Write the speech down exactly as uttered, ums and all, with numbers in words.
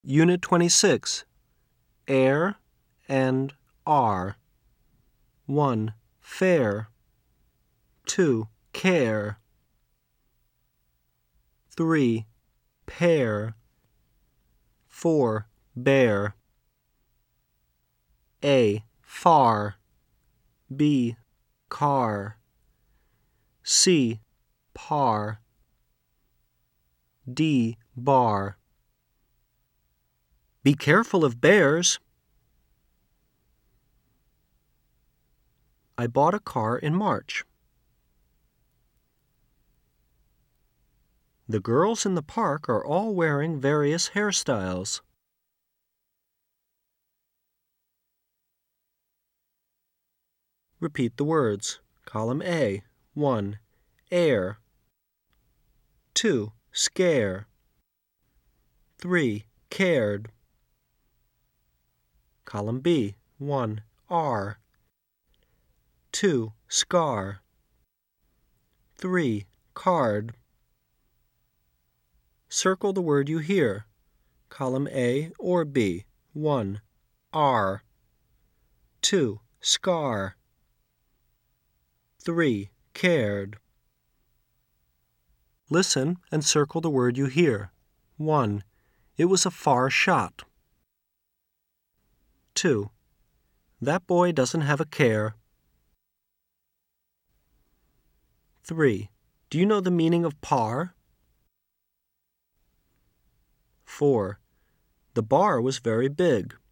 Unit twenty-six, Air and Are. one. Fair. two. Care. three. Pair. four. Bear. A. Far. B. Car. C. Par. D. Bar. Be careful of bears. I bought a car in March. The girls in the park are all wearing various hairstyles. Repeat the words. Column A. one. Air. two. Scare. three. Cared. Column B. one. Are. two. Scar. three. Card. Circle the word you hear. Column A or B. one. Are. two. Scar. three. Cared. Listen and circle the word you hear. one. It was a far shot. two. That boy doesn't have a care. three. Do you know the meaning of par? four. The bar was very big.